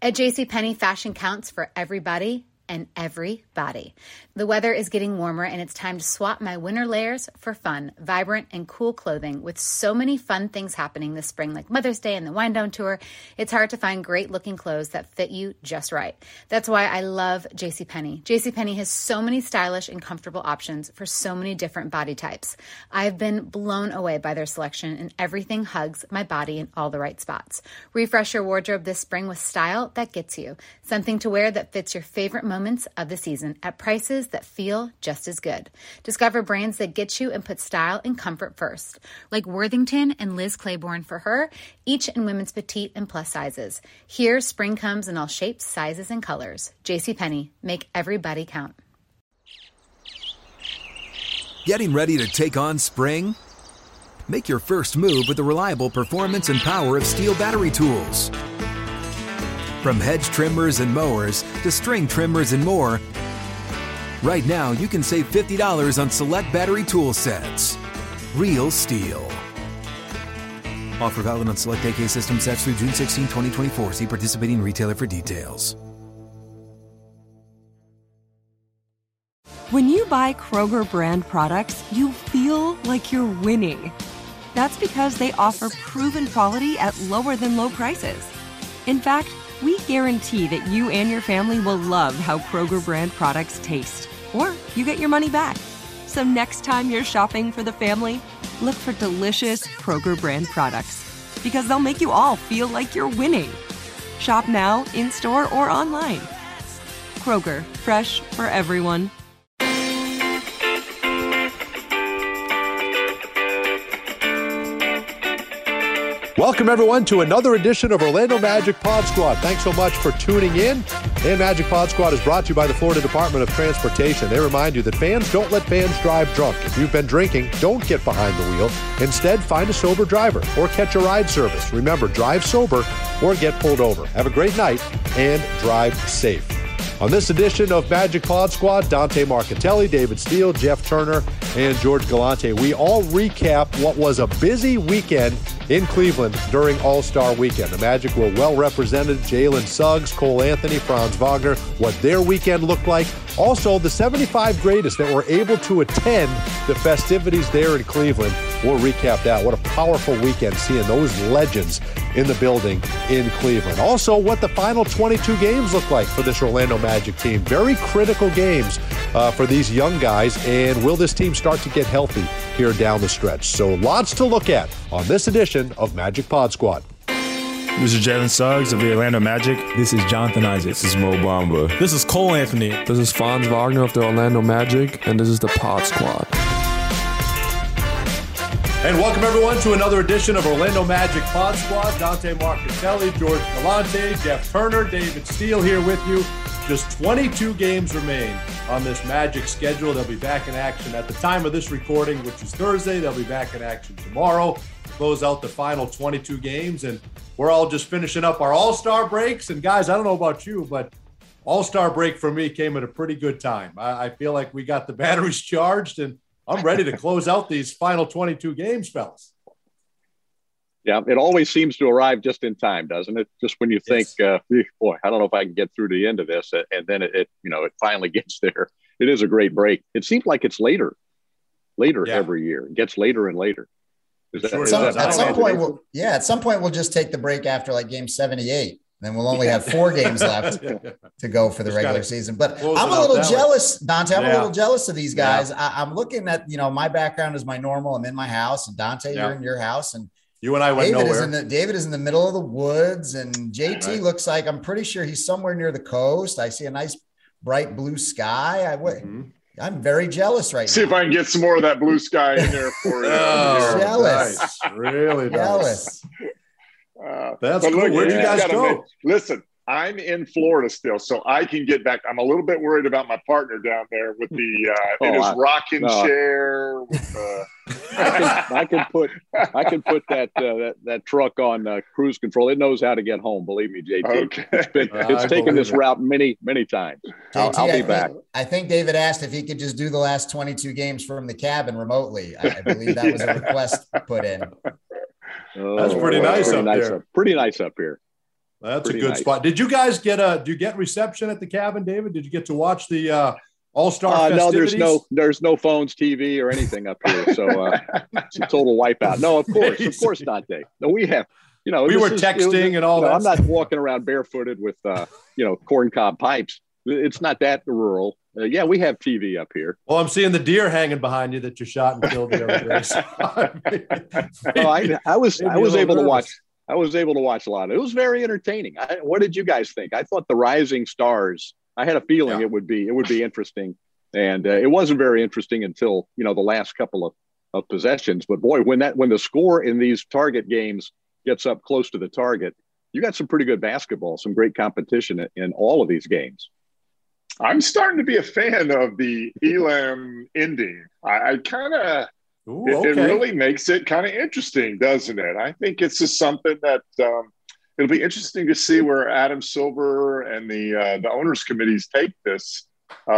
At JCPenney, fashion counts for everybody and everybody. The weather is getting warmer and it's time to swap my winter layers for fun, vibrant, and cool clothing. With so many fun things happening this spring, like Mother's Day and the Wind Down Tour, it's hard to find great looking clothes that fit you just right. That's why I love JCPenney. JCPenney has so many stylish and comfortable options for so many different body types. I've been blown away by their selection, and everything hugs my body in all the right spots. Refresh your wardrobe this spring with style that gets you. Something to wear that fits your favorite moments of the season at prices that feel just as good. Discover brands that get you and put style and comfort first, like Worthington and Liz Claiborne for her, each in women's petite and plus sizes. Here, spring comes in all shapes, sizes, and colors. JCPenney, make everybody count. Getting ready to take on spring? Make your first move with the reliable performance and power of Steel battery tools. From hedge trimmers and mowers to string trimmers and more, right now you can save $50 on select battery tool sets. Real Steel. Offer valid on select AK system sets through June 16, 2024. See participating retailer for details. When you buy Kroger brand products, you feel like you're winning. That's because they offer proven quality at lower than low prices. In fact, we guarantee that you and your family will love how Kroger brand products taste, or you get your money back. So next time you're shopping for the family, look for delicious Kroger brand products, because they'll make you all feel like you're winning. Shop now, in-store, or online. Kroger, fresh for everyone. Welcome, everyone, to another edition of Orlando Magic Pod Squad. Thanks so much for tuning in. And Magic Pod Squad is brought to you by the Florida Department of Transportation. They remind you that fans don't let fans drive drunk. If you've been drinking, don't get behind the wheel. Instead, find a sober driver or catch a ride service. Remember, drive sober or get pulled over. Have a great night and drive safe. On this edition of Magic Pod Squad, Dante Marchitelli, David Steele, Jeff Turner, and George Galante. We all recap what was a busy weekend in Cleveland during All-Star Weekend. The Magic were well represented. Jalen Suggs, Cole Anthony, Franz Wagner, what their weekend looked like. Also, the 75 greatest that were able to attend the festivities there in Cleveland. We'll recap that. What a powerful weekend seeing those legends in the building in Cleveland. Also, what the final 22 games look like for this Orlando Magic team. Very critical games for these young guys. And will this team start to get healthy here down the stretch? So lots to look at on this edition of Magic Pod Squad. This is Jalen Suggs of the Orlando Magic. This is Jonathan Isaac. This is Mo Bamba. This is Cole Anthony. This is Franz Wagner of the Orlando Magic, and this is the Pod Squad. And welcome, everyone, to another edition of Orlando Magic Pod Squad. Dante Marchitelli, George Galante, Jeff Turner, David Steele here with you. Just 22 games remain on this Magic schedule. They'll be back in action at the time of this recording, which is Thursday. They'll be back in action tomorrow. Close out the final 22 games, and we're all just finishing up our All-Star breaks. And guys, I don't know about you, but All-Star break for me came at a pretty good time. I feel like we got the batteries charged, and I'm ready to close out these final 22 games, fellas. Yeah, it always seems to arrive just in time, doesn't it? Just when you think, boy, I don't know if I can get through the end of this, and then it finally gets there. It is a great break. It seems like it's later every year. It gets later and later. At some point, we'll just take the break after like game 78. Then we'll only have 4 games left to go for the regular season. But I'm a little jealous, Dante. I'm a little jealous of these guys. Yeah. I'm looking at, my background is my normal. I'm in my house, and Dante, you're in your house, and you and I went nowhere. David is in the middle of the woods, and JT looks like, I'm pretty sure he's somewhere near the coast. I see a nice bright blue sky. I'm very jealous right now. See if I can get some more of that blue sky in there for you. Jealous. Nice. Really jealous. That's cool. Where'd you guys go? Listen, I'm in Florida still, so I can get back. I'm a little bit worried about my partner down there with the rocking chair. With, I can put that truck on cruise control. It knows how to get home. Believe me, JT. Okay. It's taken this route many times. JT, I'll be back. I think David asked if he could just do the last 22 games from the cabin remotely. I believe that was a request put in. That's pretty nice up there. Pretty nice up here. That's a good spot. Did you guys do you get reception at the cabin, David? Did you get to watch the All-Star festivities? No, there's no phones, TV, or anything up here. So it's a total wipeout. No, of course not, Dave. No, we have, we were texting and all that. I'm not walking around barefooted with, corncob pipes. It's not that rural. Yeah, we have TV up here. Well, I'm seeing the deer hanging behind you that you shot and killed the other day. I was able to watch. I was able to watch a lot. It was very entertaining. What did you guys think? I thought the Rising Stars, I had a feeling it would be interesting. And it wasn't very interesting until, the last couple of possessions. But boy, when the score in these target games gets up close to the target, you got some pretty good basketball, some great competition in all of these games. I'm starting to be a fan of the Elam ending. I kind of, it really makes it kind of interesting, doesn't it? I think it's just something that it'll be interesting to see where Adam Silver and the owners committees take this.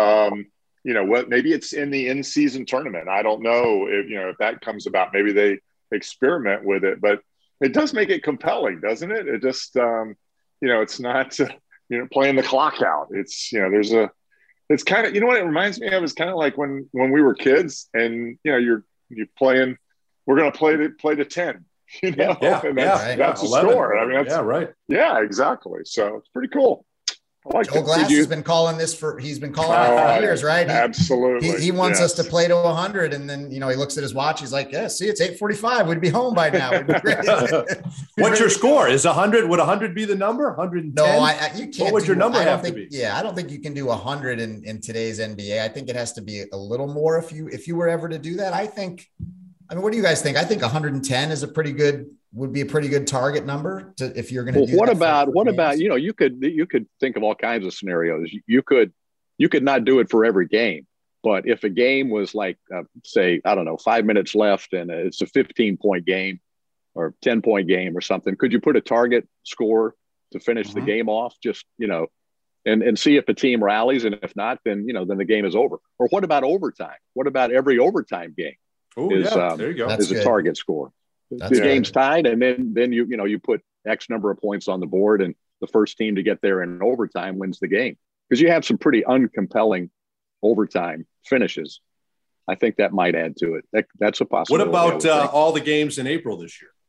Maybe it's in the in-season tournament. I don't know if that comes about. Maybe they experiment with it, but it does make it compelling, doesn't it? It just, it's not, playing the clock out. It's, it's kind of, what it reminds me of is kind of like when we were kids and, you're playing, we're going to play to 10, and that's the score. I mean, that's, right. Yeah, exactly. So it's pretty cool. Joe Glass has been calling this for years, right? Absolutely. He wants us to play to 100. And then, he looks at his watch. He's like, see, it's 8:45. We'd be home by now. We'd be great. What's your score? Is 100? Would 100 be the number? 110? No, you can't. What would your number have to be? Yeah, I don't think you can do 100 in today's NBA. I think it has to be a little more if you were ever to do that. What do you guys think? I think 110 would be a pretty good target number if you're going to do what about you could think of all kinds of scenarios. You could not do it for every game, but if a game was like say, I don't know, 5 minutes left and it's a 15-point game or 10-point game or something, could you put a target score to finish the game off, just and see if the team rallies, and if not, then then the game is over? Or what about overtime? What about every overtime game there you go. is a target score? The game's tied, and then you put X number of points on the board, and the first team to get there in overtime wins the game. Because you have some pretty uncompelling overtime finishes. I think that might add to it. That's a possibility. What about all the games in April this year?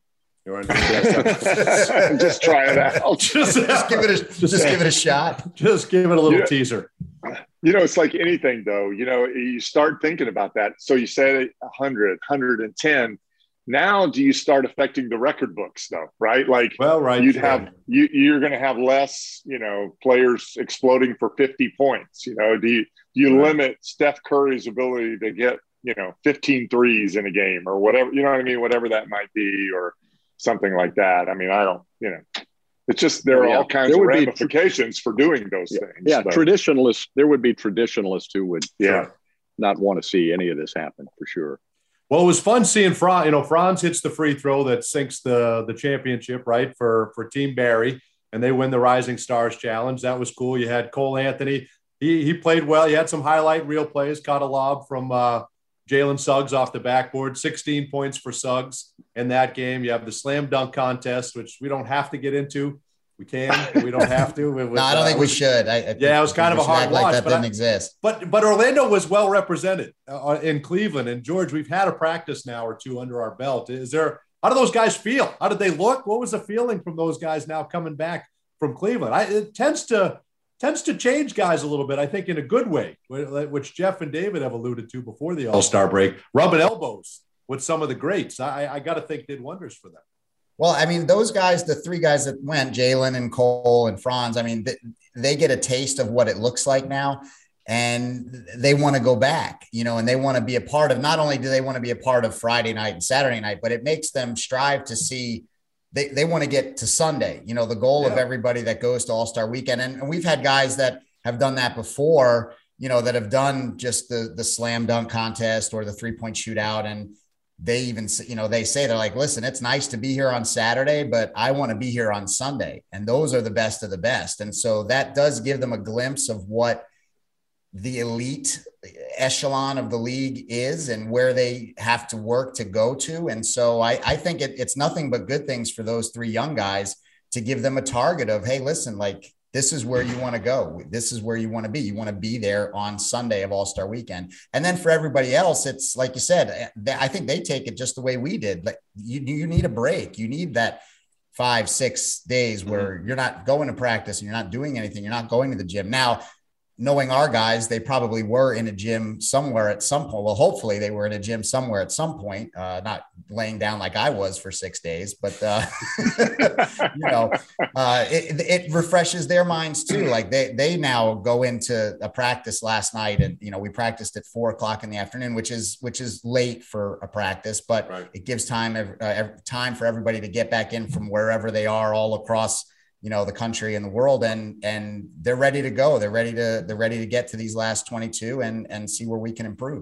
Just try it out. Just give it a shot. Just give it a little teaser. It's like anything, though. You start thinking about that. So you said 100, 110. Now, do you start affecting the record books, though? Right? Like, you're going to have less, players exploding for 50 points. Do you limit Steph Curry's ability to get, 15 threes in a game or whatever? You know what I mean? Whatever that might be, or something like that. I mean, I don't. It's just there are all kinds of ramifications for doing those things. Yeah, traditionalists. There would be traditionalists who would not want to see any of this happen for sure. Well, it was fun seeing Franz. Franz hits the free throw that sinks the championship, right, for Team Barry, and they win the Rising Stars Challenge. That was cool. You had Cole Anthony. He played well. He had some highlight reel plays, caught a lob from Jalen Suggs off the backboard, 16 points for Suggs in that game. You have the slam dunk contest, which we don't have to get into. We can, but we don't have to. No, I don't think we should. It was kind of a hard watch. That didn't exist. But Orlando was well represented in Cleveland. And George, we've had a practice now or two under our belt. How do those guys feel? How did they look? What was the feeling from those guys now coming back from Cleveland? It tends to change guys a little bit, I think, in a good way, which Jeff and David have alluded to before the All-Star break. Rubbing elbows with some of the greats, I got to think did wonders for them. Well, I mean, those guys, the three guys that went, Jalen and Cole and Franz, I mean, they get a taste of what it looks like now, and they want to go back, and they want to be a part of, not only do they want to be a part of Friday night and Saturday night, but it makes them strive to see, they want to get to Sunday, the goal of everybody that goes to All-Star Weekend. And we've had guys that have done that before, that have done just the slam dunk contest or the 3-point shootout. And they even, they say, they're like, listen, it's nice to be here on Saturday, but I want to be here on Sunday. And those are the best of the best. And so that does give them a glimpse of what the elite echelon of the league is and where they have to work to go to. And so I think it's nothing but good things for those three young guys to give them a target of, hey, listen, like, this is where you want to go. This is where you want to be. You want to be there on Sunday of All-Star Weekend. And then for everybody else, it's like you said, I think they take it just the way we did. Like, you need a break. You need that 5-6 days where you're not going to practice and you're not doing anything. You're not going to the gym. Now, knowing our guys, they probably were in a gym somewhere at some point. Well, hopefully they were in a gym somewhere at some point, not laying down like I was for 6 days, but it refreshes their minds too. Like they now go into a practice last night, and we practiced at 4:00 in the afternoon, which is late for a practice, but it gives time for everybody to get back in from wherever they are all across the country and the world, and they're ready to go. They're ready to get to these last 22 and see where we can improve.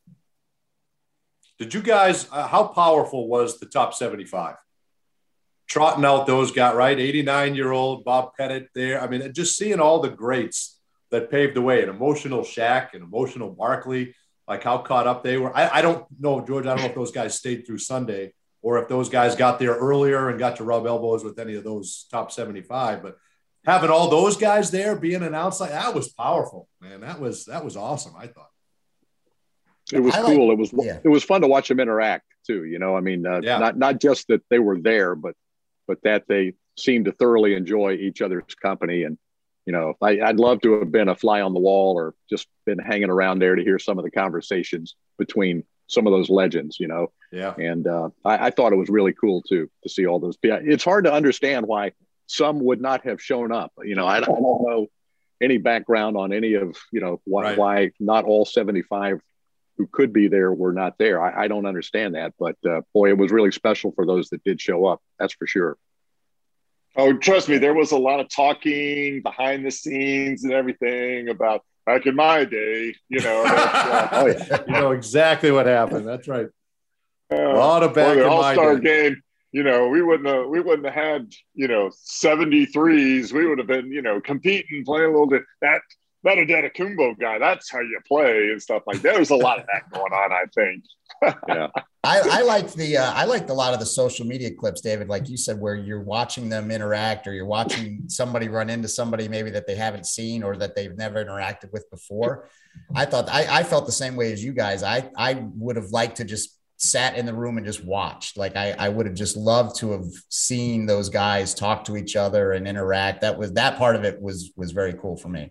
Did you guys, how powerful was the top 75? Trotting out those guys, right? 89-year-old Bob Pettit there. I mean, just seeing all the greats that paved the way, an emotional Shaq, an emotional Barkley, like how caught up they were. I don't know, George, I don't know if those guys stayed through Sunday, or if those guys got there earlier and got to rub elbows with any of those top 75, but having all those guys there being announced, like, that was powerful, man. That was awesome. I thought it was cool. It was fun to watch them interact too. Not just that they were there, but that they seemed to thoroughly enjoy each other's company. And, I'd love to have been a fly on the wall or just been hanging around there to hear some of the conversations between some of those legends, Yeah. And I thought it was really cool to see all those people. It's hard to understand why some would not have shown up. I don't know any background on any of, why not all 75 who could be there were not there. I don't understand that, but boy, it was really special for those that did show up. That's for sure. Oh, trust me, there was a lot of talking behind the scenes and everything about back in my day, oh, yeah. You know exactly what happened. That's right. A lot of back in my All-Star game, we wouldn't have had, 73s. We would have been, competing, playing a little bit. That Adetokounmpo guy, that's how you play and stuff like that. There's a lot of that going on, I think. Yeah. I liked a lot of the social media clips, David, like you said, where you're watching them interact, or you're watching somebody run into somebody maybe that they haven't seen or that they've never interacted with before. I thought I felt the same way as you guys. I would have liked to just sat in the room and just watched. Like I would have just loved to have seen those guys talk to each other and interact. That part of it was very cool for me.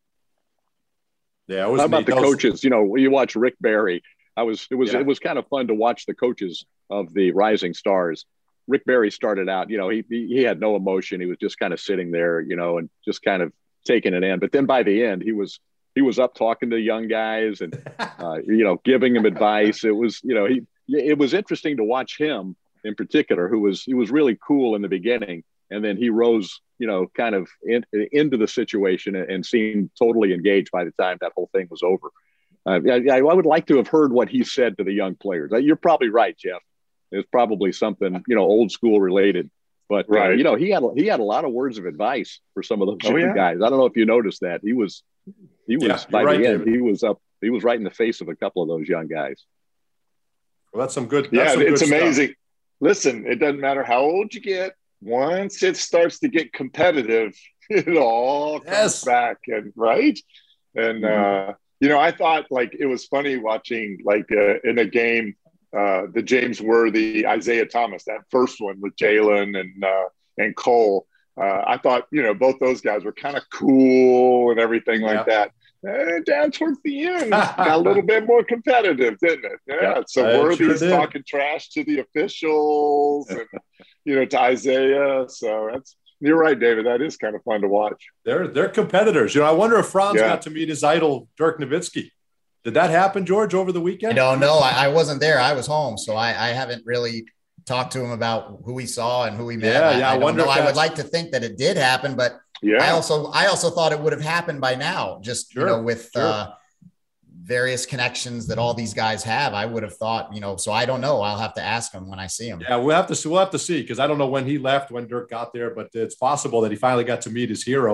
Yeah. How about the coaches? You watch Rick Barry. It was kind of fun to watch the coaches of the Rising Stars. Rick Barry started out, he had no emotion. He was just kind of sitting there, and just kind of taking it in. But then by the end, he was up talking to young guys and, giving them advice. It was, it was interesting to watch him in particular, he was really cool in the beginning. And then he rose, kind of into the situation and seemed totally engaged by the time that whole thing was over. I would like to have heard what he said to the young players. You're probably right, Jeff. It's probably something, old school related. But, right. He had a lot of words of advice for some of those young guys. I don't know if you noticed that. He was by the end, David. He was right in the face of a couple of those young guys. Well, that's some good. It's amazing. Listen, it doesn't matter how old you get. Once it starts to get competitive, it all comes back and right. And, I thought like it was funny watching like in a game, the James Worthy, Isaiah Thomas, that first one with Jalen and Cole. I thought, both those guys were kind of cool and everything like that. And down towards the end, got a little bit more competitive, didn't it? Yeah. So Worthy's talking trash to the officials and, to Isaiah. So you're right, David. That is kind of fun to watch. They're competitors. I wonder if Franz got to meet his idol, Dirk Nowitzki. Did that happen, George, over the weekend? I don't know. I wasn't there. I was home. So I haven't really talked to him about who he saw and who he met. I wonder. I would like to think that it did happen, but I also thought it would have happened by now, just, with various connections that all these guys have. I would have thought, so I don't know. I'll have to ask him when I see him. Yeah, we'll have to see, because I don't know when he left, when Dirk got there, but it's possible that he finally got to meet his hero. And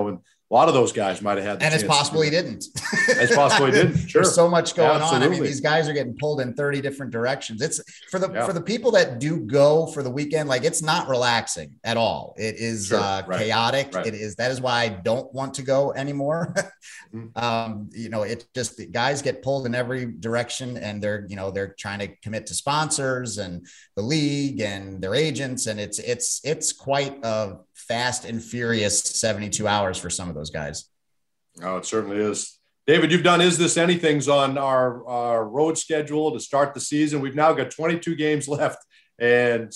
A lot of those guys might have had and it's possible he didn't. It's possible he didn't. Sure. There's so much going on. I mean, these guys are getting pulled in 30 different directions. It's for the people that do go for the weekend, like it's not relaxing at all. It is chaotic. Right. That is why I don't want to go anymore. It just, the guys get pulled in every direction, and they're trying to commit to sponsors and the league and their agents. And it's quite a fast and furious 72 hours for some of those guys. Oh, it certainly is. David, you've done Is This Anything's on our road schedule to start the season. We've now got 22 games left, and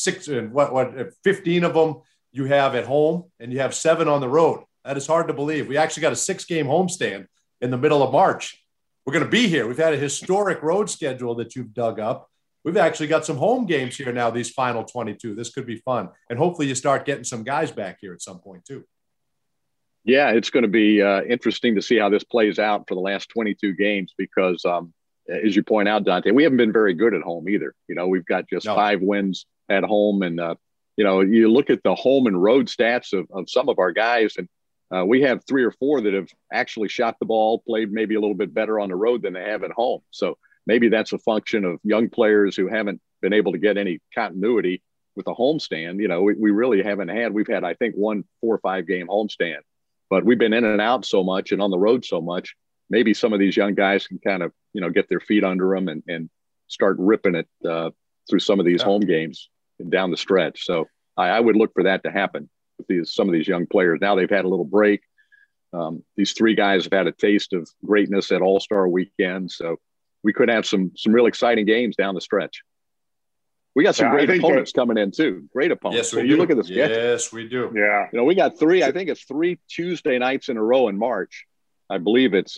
15 of them you have at home, and you have 7 on the road. That is hard to believe. We actually got a 6-game homestand in the middle of March. We're going to be here. We've had a historic road schedule that you've dug up. We've actually got some home games here now, these final 22. This could be fun. And hopefully you start getting some guys back here at some point too. Yeah, it's going to be interesting to see how this plays out for the last 22 games because, as you point out, Dante, we haven't been very good at home either. We've got just 5 wins at home. And, you look at the home and road stats of some of our guys, and we have 3 or 4 that have actually shot the ball, played maybe a little bit better on the road than they have at home. So maybe that's a function of young players who haven't been able to get any continuity with a homestand. We really haven't had. We've had, I think, 1 4 or 5 game homestand, but we've been in and out so much and on the road so much. Maybe some of these young guys can kind of, get their feet under them and start ripping it through some of these home games and down the stretch. So I would look for that to happen with some of these young players. Now they've had a little break. These 3 guys have had a taste of greatness at All-Star Weekend. So we could have some real exciting games down the stretch. We got some great opponents coming in too. Great opponents. Yes, we do. You look at the schedule. Yes, we do. Yeah. We got 3. I think it's 3 Tuesday nights in a row in March. I believe it's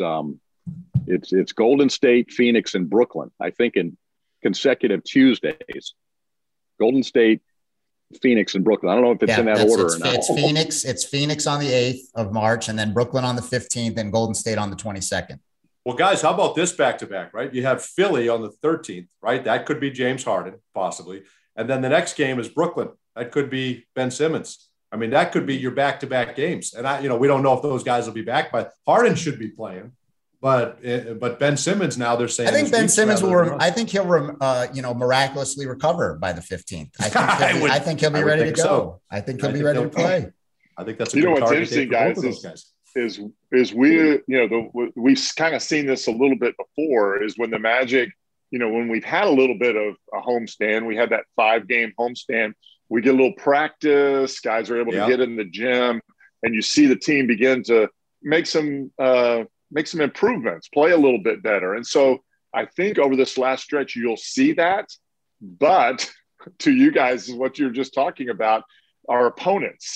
Golden State, Phoenix, and Brooklyn. I think in consecutive Tuesdays. Golden State, Phoenix, and Brooklyn. I don't know if it's in that order or not. It's Phoenix on the 8th of March, and then Brooklyn on the 15th, and Golden State on the 22nd. Well, guys, how about this back-to-back, right? You have Philly on the 13th, right? That could be James Harden, possibly. And then the next game is Brooklyn. That could be Ben Simmons. I mean, that could be your back-to-back games. And we don't know if those guys will be back, but Harden should be playing. But Ben Simmons now, they're saying. I think Ben Simmons will. I think he'll, miraculously recover by the 15th. I think he'll be ready to go. So. I think he'll be ready to play. I think that's a good what's interesting, guys, is we've kind of seen this a little bit before. Is when the Magic, when we've had a little bit of a homestand, we had that 5-game homestand. We get a little practice. Guys are able to get in the gym, and you see the team begin to make some improvements, play a little bit better. And so I think over this last stretch, you'll see that. But to you guys, is what you're just talking about, our opponents,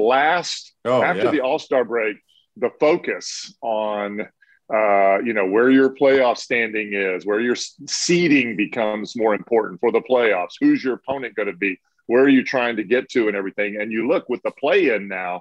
after the All-Star break, the focus on, where your playoff standing is, where your seeding becomes more important for the playoffs. Who's your opponent going to be? Where are you trying to get to and everything? And you look with the play-in now,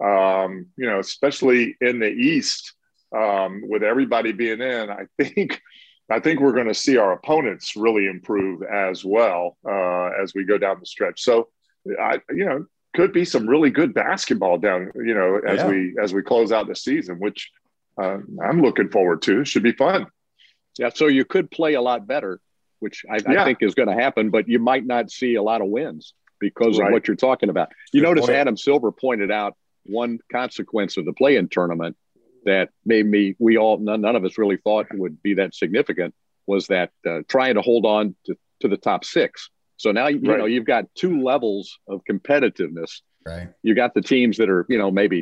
especially in the East, with everybody being in, I think we're going to see our opponents really improve as well as we go down the stretch. So, could be some really good basketball down, as we close out the season, which I'm looking forward to. Should be fun. Yeah. So you could play a lot better, which I think is going to happen, but you might not see a lot of wins because of what you're talking about. Notice Adam Silver pointed out one consequence of the play-in tournament that maybe none of us really thought would be that significant was that trying to hold on to the top 6. So now, you've got 2 levels of competitiveness. Right. You got the teams that are, maybe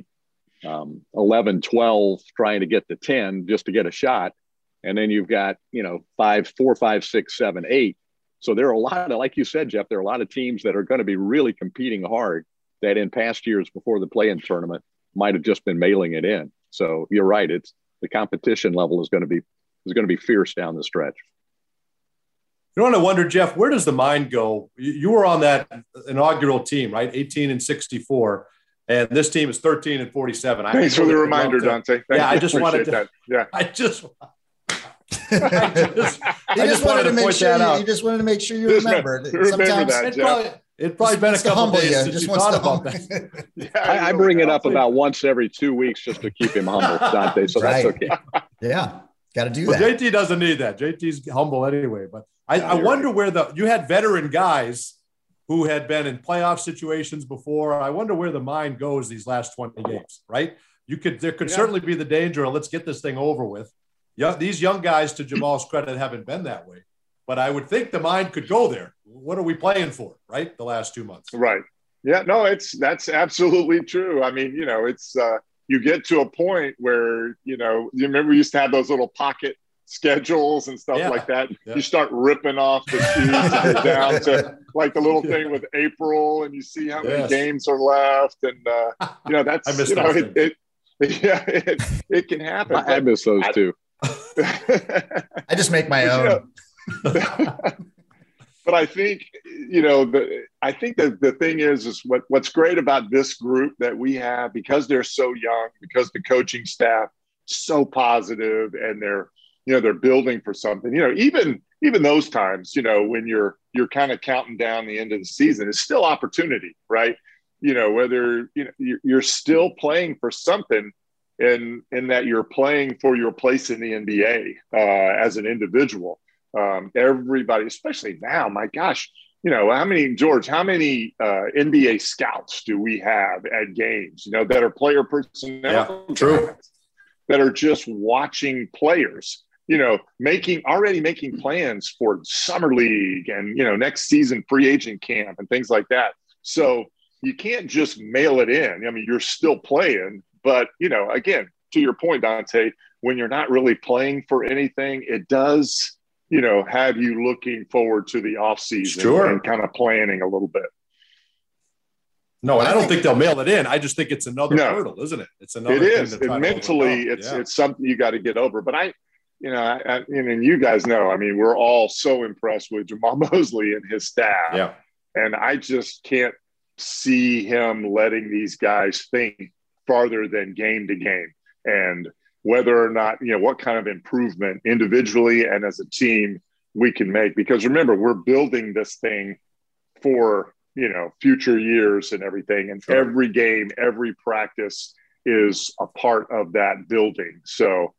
11, 12, trying to get to 10 just to get a shot. And then you've got, 4, 5, 6, 7, 8. So there are a lot of, like you said, Jeff, there are a lot of teams that are going to be really competing hard that in past years before the play-in tournament might have just been mailing it in. So you're right. It's the competition level is going to be fierce down the stretch. You know what I wonder, Jeff, where does the mind go? You were on that inaugural team, right? 18-64, and this team is 13-47. Thanks for the reminder, Dante. I just wanted to. That. Yeah, I just wanted to make sure you remembered. Remember that, Jeff. It's probably been a couple days since you thought about that. I bring it up about once every 2 weeks just to keep him humble, Dante. So that's okay. Yeah, got to do that. JT doesn't need that. JT's humble anyway. But I wonder where you had veteran guys who had been in playoff situations before. I wonder where the mind goes these last 20 games, right? There could certainly be the danger of let's get this thing over with. Yeah, these young guys, to Jamal's credit, haven't been that way. But I would think the mind could go there. What are we playing for, right? The last 2 months. Right. Yeah, no, that's absolutely true. I mean, it's you get to a point where, you remember we used to have those little pocket schedules and stuff like that. Yeah. You start ripping off the sheets and you're down to like the little thing with April and you see how many games are left. And, that's, I miss those it can happen. I miss those too. I just make my own. But I think, I think that the thing is what's great about this group that we have, because they're so young, because the coaching staff so positive and they're building for something, even those times, when you're kind of counting down the end of the season, it's still opportunity, right? Whether, you're still playing for something in that you're playing for your place in the NBA as an individual. Everybody, especially now, my gosh, how many NBA scouts do we have at games, that are player personnel, that are just watching players, already making plans for summer league and, next season free agent camp and things like that. So you can't just mail it in. I mean, you're still playing, but, again, to your point, Dante, when you're not really playing for anything, it does – have you looking forward to the off season and kind of planning a little bit. No, and I don't think they'll mail it in. I just think it's another hurdle, isn't it? It's another. It is. Mentally, it's something you got to get over. But I and you guys know, I mean, we're all so impressed with Jamal Mosley and his staff. Yeah. And I just can't see him letting these guys think farther than game to game. And whether or not, what kind of improvement individually and as a team we can make. Because remember, we're building this thing for, future years and everything. And every game, every practice is a part of that building. So,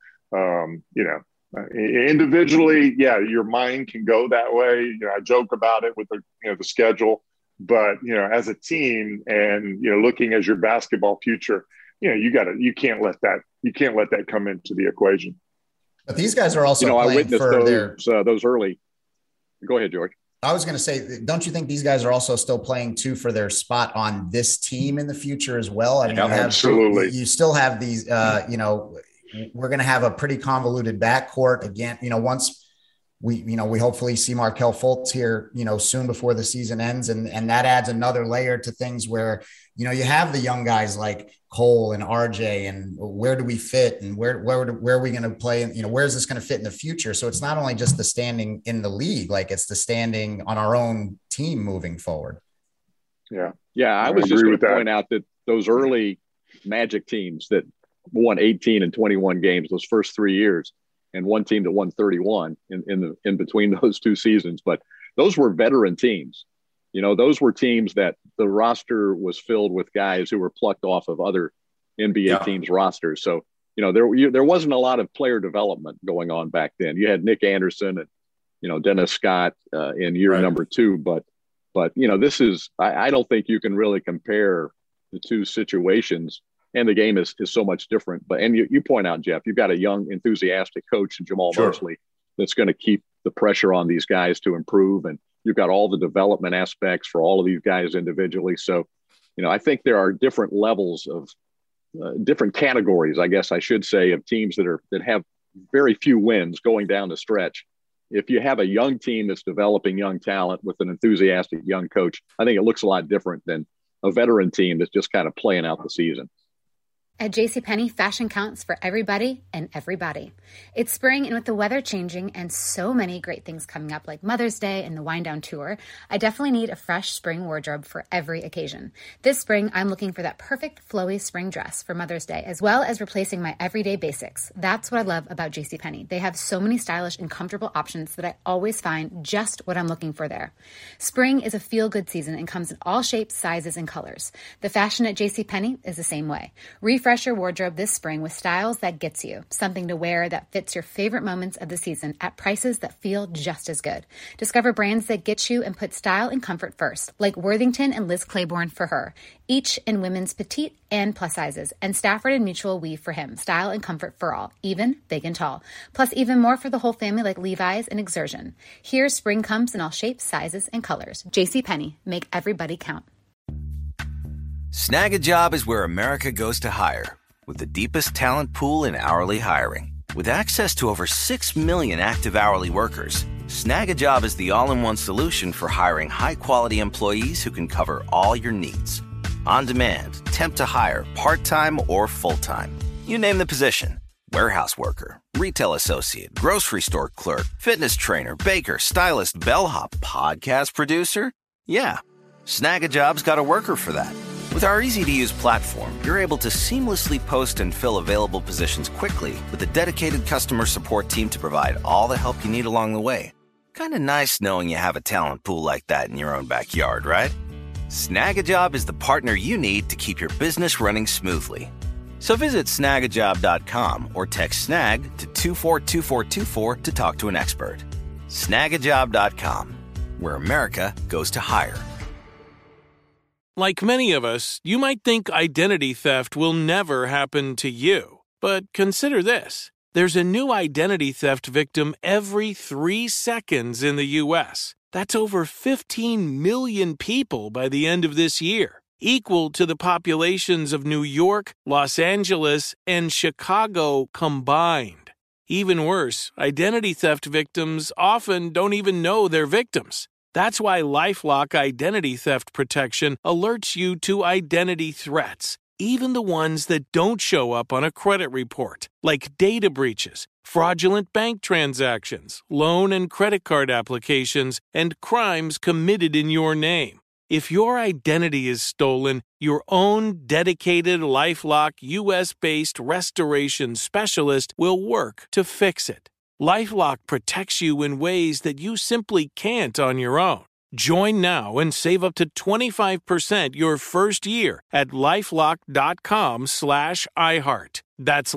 individually, your mind can go that way. I joke about it with the schedule, but, as a team and, looking as your basketball future, you can't let that come into the equation. But these guys are also I playing witnessed for those early. Go ahead, George. I was going to say, don't you think these guys are also still playing too for their spot on this team in the future as well? I mean, absolutely. You still have these, we're going to have a pretty convoluted backcourt again. Once we hopefully see Markelle Fultz here, soon before the season ends. And that adds another layer to things where, you have the young guys like Cole and RJ and where do we fit and where are we going to play? And, where's this going to fit in the future? So it's not only just the standing in the league, like it's the standing on our own team moving forward. Yeah. Yeah. I was just going to point out that those early Magic teams that won 18 and 21 games, those first 3 years, and one team that won 31 in between those two seasons. But those were veteran teams. Those were teams that the roster was filled with guys who were plucked off of other NBA teams' rosters. So, there wasn't a lot of player development going on back then. You had Nick Anderson and, Dennis Scott in year number 2. But this is – I don't think you can really compare the two situations. And the game is so much different. But you point out, Jeff, you've got a young, enthusiastic coach in Jamal Mosley that's going to keep the pressure on these guys to improve. And you've got all the development aspects for all of these guys individually. So, I think there are different levels of different categories, I guess I should say, of teams that have very few wins going down the stretch. If you have a young team that's developing young talent with an enthusiastic young coach, I think it looks a lot different than a veteran team that's just kind of playing out the season. At JCPenney, fashion counts for everybody and everybody. It's spring, and with the weather changing and so many great things coming up like Mother's Day and the Wind Down Tour, I definitely need a fresh spring wardrobe for every occasion. This spring, I'm looking for that perfect flowy spring dress for Mother's Day, as well as replacing my everyday basics. That's what I love about JCPenney. They have so many stylish and comfortable options that I always find just what I'm looking for there. Spring is a feel-good season and comes in all shapes, sizes, and colors. The fashion at JCPenney is the same way. Refresh your wardrobe this spring with styles that gets you, something to wear that fits your favorite moments of the season at prices that feel just as good. Discover brands that get you and put style and comfort first, like Worthington and Liz Claiborne for her, each in women's petite and plus sizes, and Stafford and Mutual weave for him, style and comfort for all, even big and tall. Plus even more for the whole family like Levi's and Exertion. Here, spring comes in all shapes, sizes, and colors. JCPenney, make everybody count. Snag a Job is where America goes to hire, with the deepest talent pool in hourly hiring. With access to over 6 million active hourly workers, Snag a Job is the all-in-one solution for hiring high-quality employees who can cover all your needs. On demand, temp to hire, part-time or full-time. You name the position. Warehouse worker, retail associate, grocery store clerk, fitness trainer, baker, stylist, bellhop, podcast producer. Yeah, Snag a Job's got a worker for that. With our easy-to-use platform, you're able to seamlessly post and fill available positions quickly with a dedicated customer support team to provide all the help you need along the way. Kind of nice knowing you have a talent pool like that in your own backyard, right? Snag a Job is the partner you need to keep your business running smoothly. So visit snagajob.com or text snag to 242424 to talk to an expert. Snagajob.com, where America goes to hire. Like many of us, you might think identity theft will never happen to you. But consider this. There's a new identity theft victim every 3 seconds in the U.S. That's over 15 million people by the end of this year, equal to the populations of New York, Los Angeles, and Chicago combined. Even worse, identity theft victims often don't even know they're victims. That's why LifeLock Identity Theft Protection alerts you to identity threats, even the ones that don't show up on a credit report, like data breaches, fraudulent bank transactions, loan and credit card applications, and crimes committed in your name. If your identity is stolen, your own dedicated LifeLock U.S.-based restoration specialist will work to fix it. LifeLock protects you in ways that you simply can't on your own. Join now and save up to 25% your first year at LifeLock.com/iHeart. That's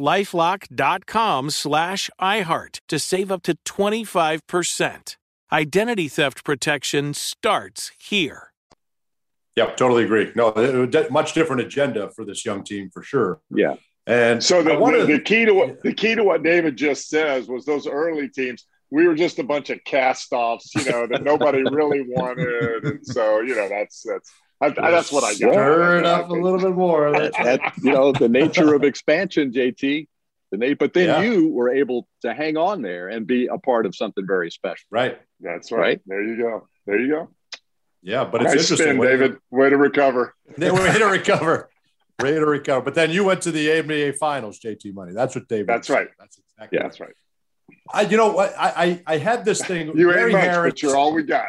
LifeLock.com/iHeart to save up to 25%. Identity theft protection starts here. Yep, totally agree. No, much different agenda for this young team for sure. Yeah. And so the key to what David just says was those early teams, we were just a bunch of cast-offs, that nobody really wanted. And so, that's what I got. Stir it up a little bit more. The nature of expansion, JT. But then you were able to hang on there and be a part of something very special. Right. That's right. There you go. Yeah, but it's nice interesting. Spin, David. Way to recover. Way to recover. Ready to recover. But then you went to the NBA Finals, JT Money. That's what David That's said. right. That's exactly That's right. You know what? I had this thing. You ain't much, but you're all we got.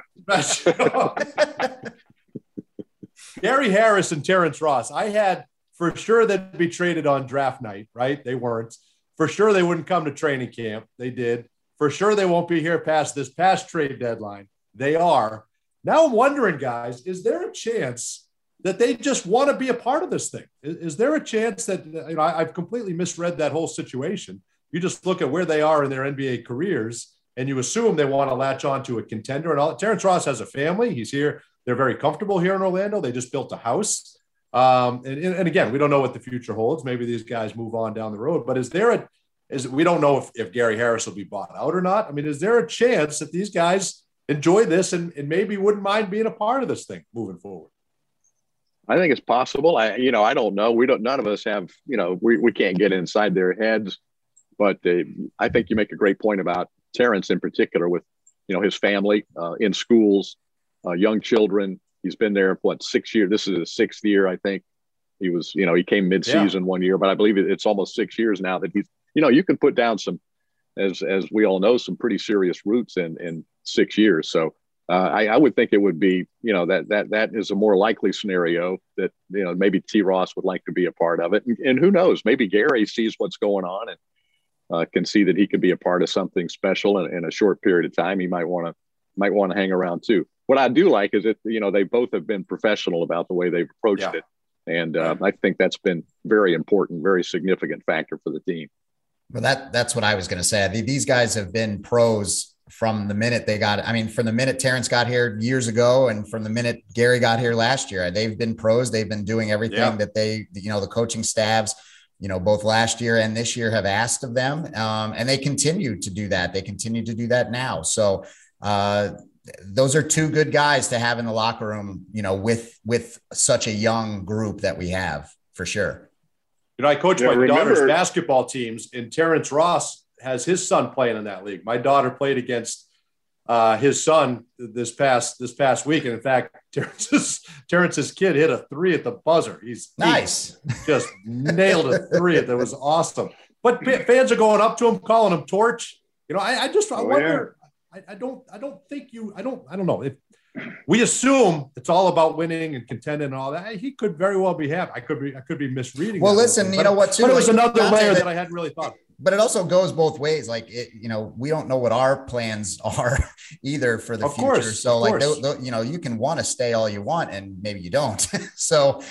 Gary Harris and Terrence Ross. I had for sure they'd be traded on draft night, right? They weren't. For sure they wouldn't come to training camp. They did. For sure they won't be here past this past trade deadline. They are. Now I'm wondering, guys, is there a chance that they just want to be a part of this thing? Is there a chance that, I've completely misread that whole situation. You just look at where they are in their NBA careers and you assume they want to latch on to a contender. And all. Terrence Ross has a family. He's here. They're very comfortable here in Orlando. They just built a house. And again, we don't know what the future holds. Maybe these guys move on down the road, but we don't know if Gary Harris will be bought out or not. I mean, is there a chance that these guys enjoy this and maybe wouldn't mind being a part of this thing moving forward? I think it's possible. I don't know. None of us have, we can't get inside their heads, but I think you make a great point about Terrence in particular with, his family in schools, young children. He's been there, 6 years? This is his 6th year, I think. He was, he came mid-season one year, but I believe it's almost 6 years now that he's, you can put down some, as we all know, some pretty serious roots in 6 years. So I would think it would be, that is a more likely scenario that, maybe T. Ross would like to be a part of it. And who knows, maybe Gary sees what's going on and can see that he could be a part of something special in a short period of time. He might want to hang around too. What I do like is that, they both have been professional about the way they've approached it. And I think that's been very important, very significant factor for the team. Well, that's what I was going to say. These guys have been pros from the minute they got, from the minute Terrence got here years ago and from the minute Gary got here last year, they've been pros. They've been doing everything that they, the coaching staffs, both last year and this year have asked of them. And they continue to do that. They continue to do that now. So those are two good guys to have in the locker room, with such a young group that we have, for sure. I coach my daughter's basketball teams, and Terrence Ross has his son playing in that league. My daughter played against his son this past week. And in fact, Terrence's kid hit a 3 at the buzzer. He's nice. He just nailed a 3. That was awesome. But fans are going up to him, calling him Torch. I wonder. I don't know. If we assume it's all about winning and contending and all that, he could very well be happy. I could be misreading. Well, listen, you know what? Too, but it was another layer that I hadn't really thought of. But it also goes both ways. Like, we don't know what our plans are either for the future. So you can want to stay all you want and maybe you don't. So,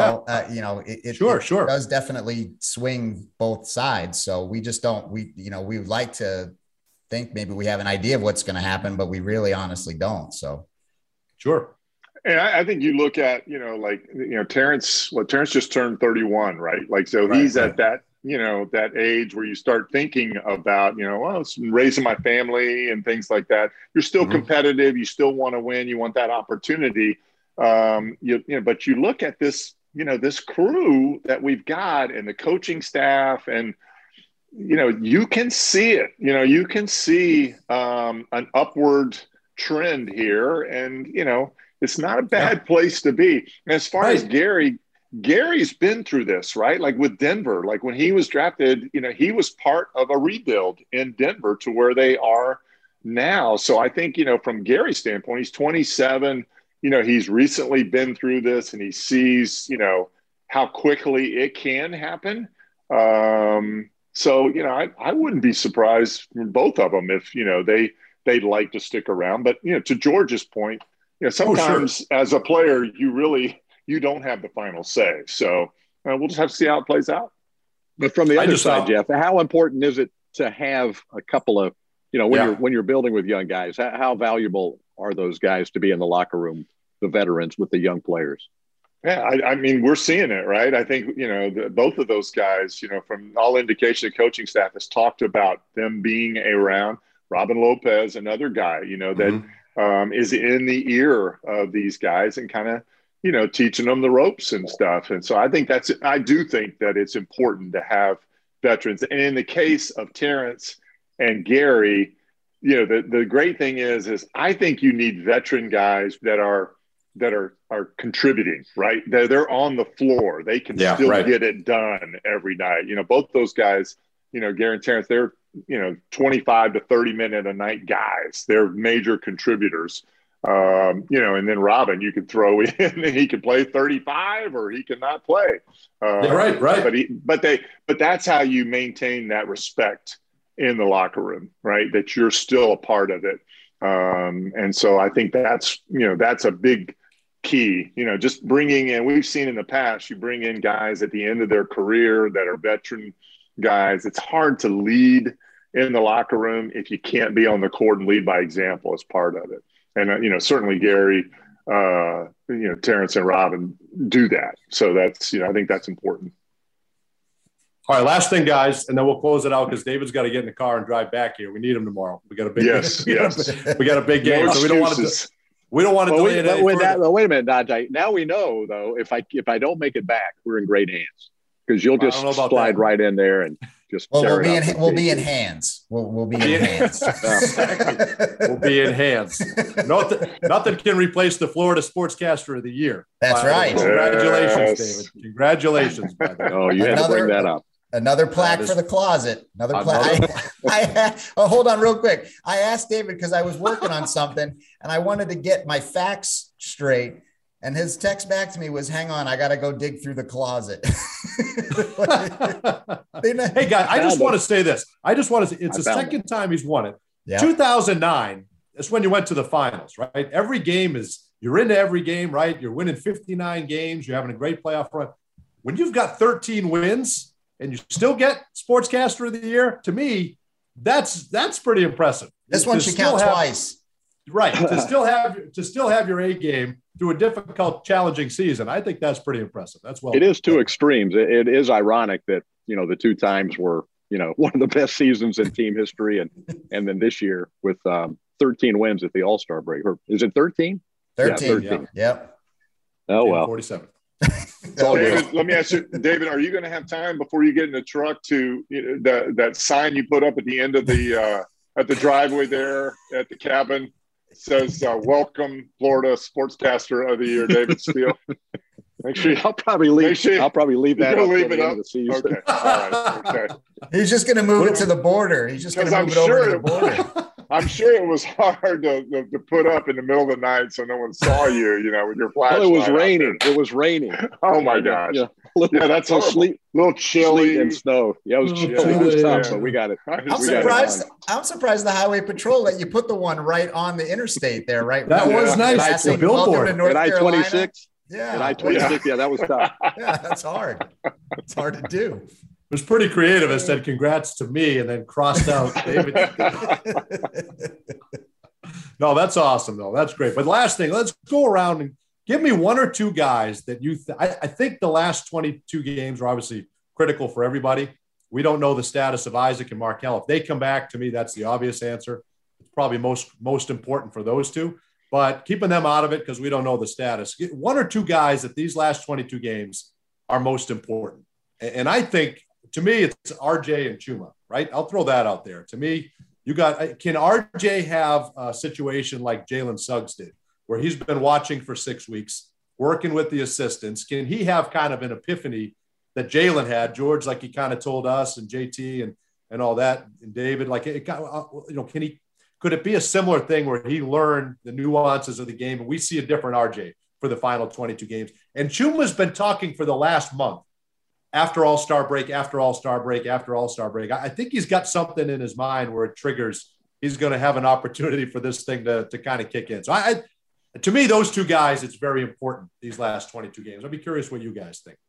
it does definitely swing both sides. So we just don't, we would like to think maybe we have an idea of what's going to happen, but we really honestly don't. So. Sure. And I think you look at, Terrence just turned 31, right? Like, so he's at that, that age where you start thinking about, raising my family and things like that. You're still competitive. You still want to win. You want that opportunity. But you look at this, this crew that we've got and the coaching staff, and, you can see it. You can see an upward trend here, and it's not a bad place to be. And as far as Gary's been through this, right? Like with Denver, like when he was drafted, he was part of a rebuild in Denver to where they are now. So I think, from Gary's standpoint, he's 27, he's recently been through this, and he sees, how quickly it can happen. So, I wouldn't be surprised from both of them if, they'd like to stick around. But, to George's point, sometimes as a player, you don't have the final say. So we'll just have to see how it plays out. But from the other side, Jeff, how important is it to have a couple of, when you're building with young guys, how valuable are those guys to be in the locker room, the veterans with the young players? Yeah, I mean, we're seeing it, right? I think, both of those guys, from all indication, the coaching staff has talked about them being around. Robin Lopez, another guy, that is in the ear of these guys and kind of, teaching them the ropes and stuff. And so I do think that it's important to have veterans. And in the case of Terrence and Gary, the great thing is I think you need veteran guys that are contributing, right? They're on the floor. They can still get it done every night. Both those guys, Gary and Terrence, they're, 25 to 30 minute a night guys. They're major contributors. And then Robin, you could throw in, he could play 35 or he could not play. Right. But that's how you maintain that respect in the locker room, right? That you're still a part of it. And so I think that's a big key, just bringing in, we've seen in the past, you bring in guys at the end of their career that are veteran guys. It's hard to lead in the locker room if you can't be on the court and lead by example as part of it. And, certainly Gary, Terrence and Robin do that. So that's, I think that's important. All right, last thing, guys, and then we'll close it out because David's got to get in the car and drive back here. We need him tomorrow. We got a big we got a big game, so we don't want to delay it. Wait a minute, Najee. Now we know, though, if I don't make it back, we're in great hands because you'll just slide right in there and just we'll be in hands. We'll be in hands. We'll be in hands. Nothing can replace the Florida Sportscaster of the Year. That's right. Congratulations, David. Congratulations. By the way. Oh, you had to bring that up. Another plaque for the closet. Another plaque. Hold on real quick. I asked David because I was working on something and I wanted to get my facts straight. And his text back to me was, hang on, I got to go dig through the closet. Hey, guys, I just want to say this. It's the second time he's won it. Yep. 2009, that's when you went to the finals, right? Every game you're into every game, right? You're winning 59 games. You're having a great playoff run. When you've got 13 wins and you still get Sportscaster of the Year, to me, that's pretty impressive. This one should count twice. Right. To still have your A game through a difficult, challenging season. I think that's pretty impressive. It is two extremes. It is ironic that, the two times were, one of the best seasons in team history. And then this year with 13 wins at the All-Star break. Or is it 13? 13. Yeah, 13. Yep. Oh, well. 47. David, let me ask you, David, are you going to have time before you get in the truck to that sign you put up at the end of the at the driveway there at the cabin? It says, welcome Florida Sportscaster of the Year, David Steele. Make sure I'll probably leave that up leave at it the up. end of the season. Okay. All right. Okay. He's just going to move it to the border. He's just going to move it over to the border. I'm sure it was hard to put up in the middle of the night so no one saw you, with your flashlight. Well, it was raining. Oh my gosh. Yeah, that's a little chilly and snow. Yeah, it was chilly. It was tough, but we got it. I'm surprised the Highway Patrol let you put the one right on the interstate there, right? That was nice. The billboard at I-26. Yeah. At I-26. Yeah, that was tough. Yeah, that's hard. It's hard to do. It was pretty creative. It said congrats to me and then crossed out David. No, that's awesome, though. That's great. But last thing, let's go around and give me one or two guys that I think the last 22 games are obviously critical for everybody. We don't know the status of Isaac and Markelle. If they come back, to me, that's the obvious answer. It's probably most important for those two. But keeping them out of it because we don't know the status. Get one or two guys that these last 22 games are most important. And I think, to me, it's RJ and Chuma, right? I'll throw that out there. To me, can RJ have a situation like Jalen Suggs did, where he's been watching for 6 weeks, working with the assistants? Can he have kind of an epiphany that Jalen had, George, like he kind of told us, and JT and all that, and David, like could it be a similar thing where he learned the nuances of the game and we see a different RJ for the final 22 games? And Chuma's been talking for the last month, after All-Star break, after All-Star break, after All-Star break. I think he's got something in his mind where it triggers. He's going to have an opportunity for this thing to kind of kick in. So to me, those two guys, it's very important, these last 22 games. I'd be curious what you guys think.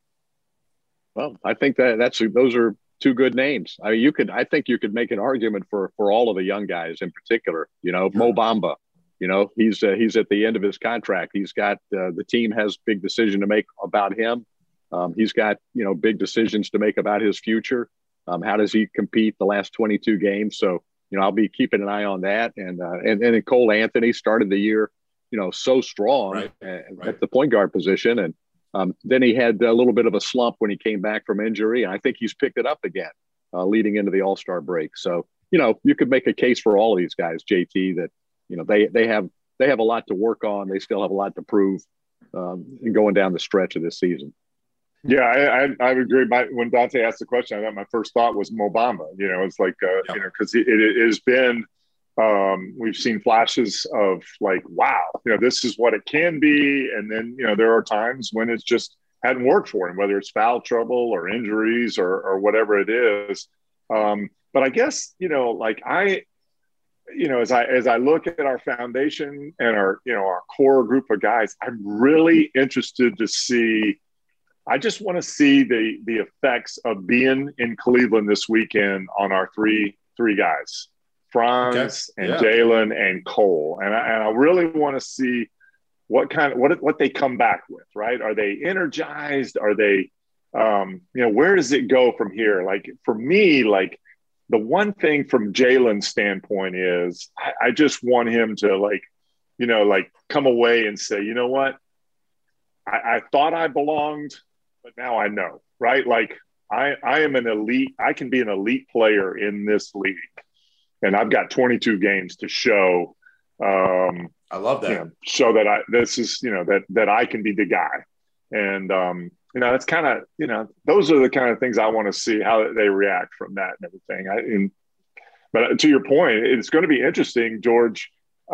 Well, I think those are two good names. I mean, I think you could make an argument for all of the young guys in particular. Mo Bamba, he's at the end of his contract. He's got the team has big decision to make about him. He's got, big decisions to make about his future. How does he compete the last 22 games? So, I'll be keeping an eye on that. And then Cole Anthony started the year, so strong at the point guard position. And then he had a little bit of a slump when he came back from injury. And I think he's picked it up again leading into the All-Star break. So, you could make a case for all of these guys, JT, that, they have a lot to work on. They still have a lot to prove going down the stretch of this season. Yeah, I would agree. When Dante asked the question, I thought my first thought was Mo Bamba. It's like, because it has been, we've seen flashes of like, wow, this is what it can be. And then, there are times when it's just hadn't worked for him, whether it's foul trouble or injuries or whatever it is. But I guess, as I look at our foundation and our core group of guys, I'm really interested to see. I just want to see the effects of being in Cleveland this weekend on our three guys, Franz and Jalen and Cole. And I really want to see what they come back with, right? Are they energized? Are they, where does it go from here? Like for me, like the one thing from Jalen's standpoint is I just want him to come away and say, you know what? I thought I belonged, but now I know, right? Like I am an elite. I can be an elite player in this league, and I've got 22 games to show. I love that. Show that that I can be the guy, and that's kind of those are the kind of things I want to see how they react from that and everything. But to your point, it's going to be interesting, George.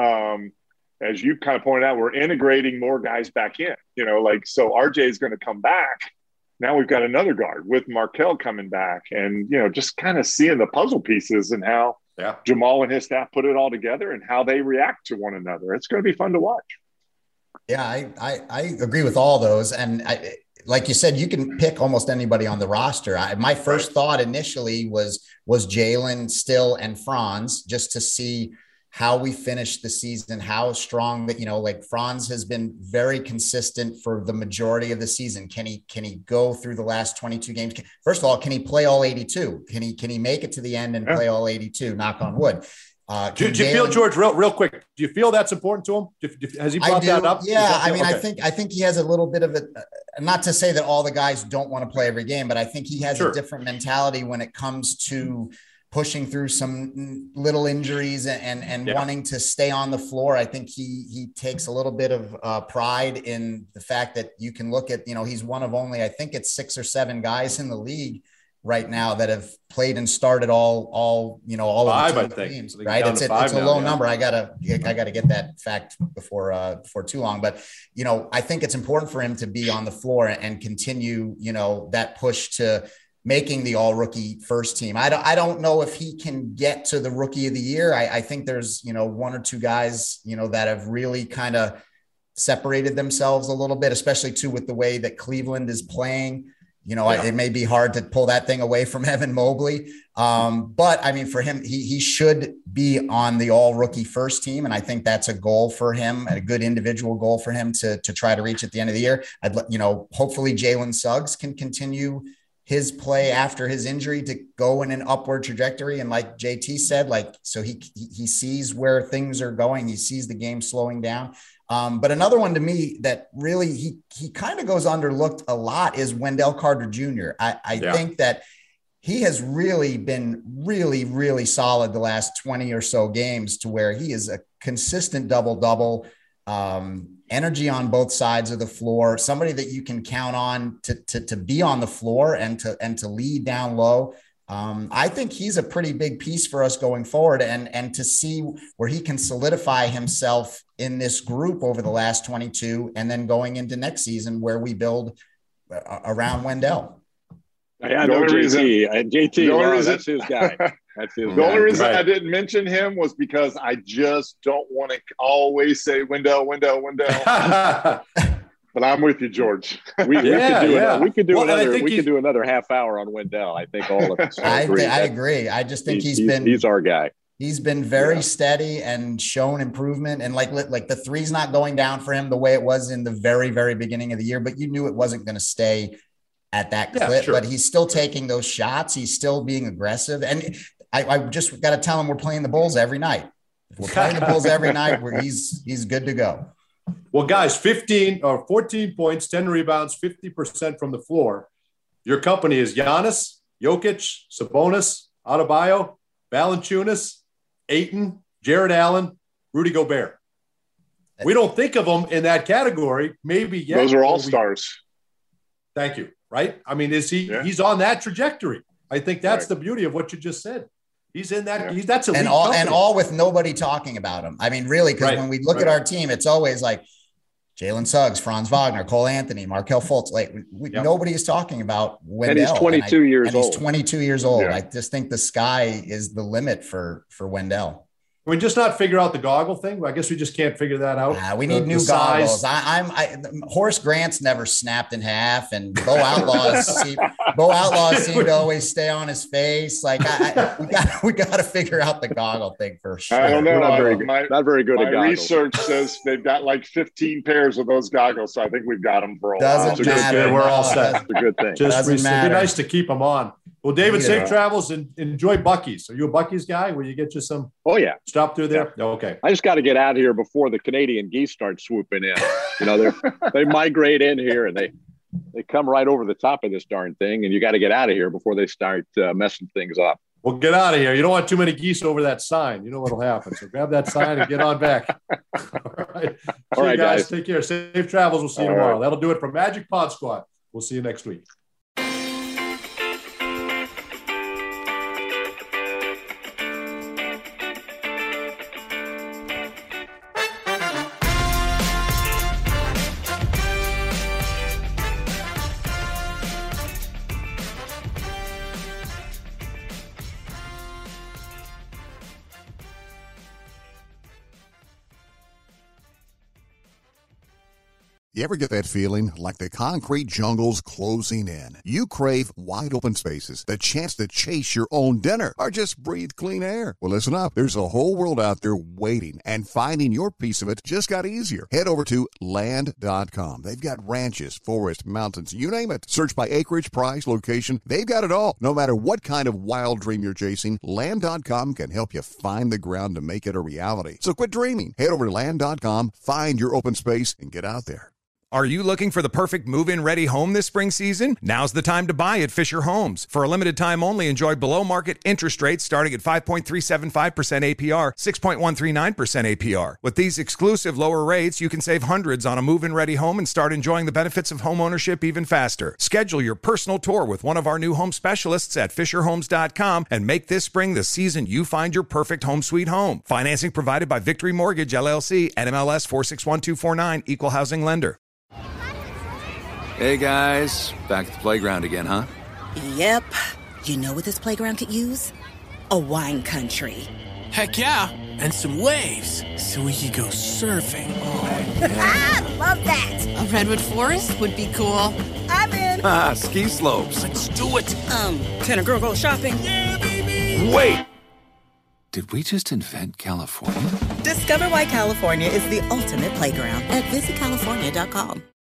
As you kind of pointed out, we're integrating more guys back in. So RJ is going to come back. Now we've got another guard with Markelle coming back, and just kind of seeing the puzzle pieces and how Jamal and his staff put it all together and how they react to one another. It's going to be fun to watch. Yeah, I agree with all those, and like you said, you can pick almost anybody on the roster. My first thought initially was Jalen, Still, and Franz, just to see how we finish the season, how strong that, Franz has been very consistent for the majority of the season. Can he go through the last 22 games? First of all, can he play all 82? Can he make it to the end and play all 82? Knock on wood. Do you feel, George, real quick, do you feel that's important to him? Has he brought that up? Yeah. I think he has a little bit of it, not to say that all the guys don't want to play every game, but I think he has a different mentality when it comes to pushing through some little injuries and wanting to stay on the floor. I think he takes a little bit of pride in the fact that you can look at, he's one of only, I think it's 6 or 7 guys in the league right now that have played and started all 5, of the games, right? It's a low number. I gotta get that fact before too long, but I think it's important for him to be on the floor and continue, that push to making the all rookie first team. I don't know if he can get to the rookie of the year. I think there's, 1 or 2 guys, that have really kind of separated themselves a little bit, especially too with the way that Cleveland is playing. It may be hard to pull that thing away from Evan Mobley. But I mean, for him, he should be on the all rookie first team. And I think that's a goal for him, a good individual goal for him to try to reach at the end of the year. Hopefully Jalen Suggs can continue his play after his injury to go in an upward trajectory. And like JT said, so he sees where things are going. He sees the game slowing down. But another one to me that really he kind of goes underlooked a lot is Wendell Carter Jr. I think that he has really been really, really solid the last 20 or so games, to where he is a consistent double-double, energy on both sides of the floor, somebody that you can count on to be on the floor and to lead down low. I think he's a pretty big piece for us going forward, and to see where he can solidify himself in this group over the last 22, and then going into next season where we build around Wendell. I know JT. That's his guy. The only reason I didn't mention him was because I just don't want to always say Wendell. But I'm with you, George. We could do another half hour on Wendell. I think all of us. I agree. I just think he's our guy. He's been very steady and shown improvement. And like the three's not going down for him the way it was in the very, very beginning of the year, but you knew it wasn't going to stay at that clip. But he's still taking those shots. He's still being aggressive. And I just got to tell him we're playing the Bulls every night. If we're playing the Bulls every night, he's good to go. Well, guys, 14 points, 10 rebounds, 50% from the floor. Your company is Giannis, Jokic, Sabonis, Adebayo, Valanciunas, Ayton, Jared Allen, Rudy Gobert. We don't think of them in that category, maybe yet. Those are all stars. Thank you. Right? I mean, he's on that trajectory. I think that's the beauty of what you just said. He's in that. That's elite and all with nobody talking about him. I mean, really, because when we look at our team, it's always like Jalen Suggs, Franz Wagner, Cole Anthony, Markelle Fultz. Nobody is talking about Wendell. And he's 22 years old. He's 22 years old. Yeah. I just think the sky is the limit for Wendell. Can we just not figure out the goggle thing? I guess we just can't figure that out. We need new goggles. Horace Grant's never snapped in half, and Bo Outlaws seem to always stay on his face. We got to figure out the goggle thing for sure. I don't know. Not very good at goggles. My research says they've got like 15 pairs of those goggles, so I think we've got them for a while. Doesn't matter. We're all set. That's a good thing. It'd be nice to keep them on. Well, David, safe travels and enjoy Buc-ee's. Are you a Buc-ee's guy? Will you get you some? Oh, yeah. Stop through there? Yeah. Okay. I just got to get out of here before the Canadian geese start swooping in. They migrate in here and They come right over the top of this darn thing, and you got to get out of here before they start messing things up. Well, get out of here. You don't want too many geese over that sign. You know what'll happen. So grab that sign and get on back. All right, guys. Take care. Safe travels. We'll see you tomorrow. That'll do it for Magic Pod Squad. We'll see you next week. You ever get that feeling like the concrete jungle's closing in? You crave wide open spaces, the chance to chase your own dinner, or just breathe clean air. Well, listen up. There's a whole world out there waiting, and finding your piece of it just got easier. Head over to Land.com. They've got ranches, forests, mountains, you name it. Search by acreage, price, location. They've got it all. No matter what kind of wild dream you're chasing, Land.com can help you find the ground to make it a reality. So quit dreaming. Head over to Land.com, find your open space, and get out there. Are you looking for the perfect move-in ready home this spring season? Now's the time to buy at Fisher Homes. For a limited time only, enjoy below-market interest rates starting at 5.375% APR, 6.139% APR. With these exclusive lower rates, you can save hundreds on a move-in ready home and start enjoying the benefits of homeownership even faster. Schedule your personal tour with one of our new home specialists at FisherHomes.com and make this spring the season you find your perfect home sweet home. Financing provided by Victory Mortgage, LLC, NMLS 461249, Equal Housing Lender. Hey guys, back at the playground again, huh? Yep. You know what this playground could use? A wine country. Heck yeah, and some waves so we could go surfing. Oh, yeah. Love that. A redwood forest would be cool. I'm in. Ski slopes. Let's do it. Can a girl go shopping? Yeah, baby. Wait. Did we just invent California? Discover why California is the ultimate playground at visitcalifornia.com.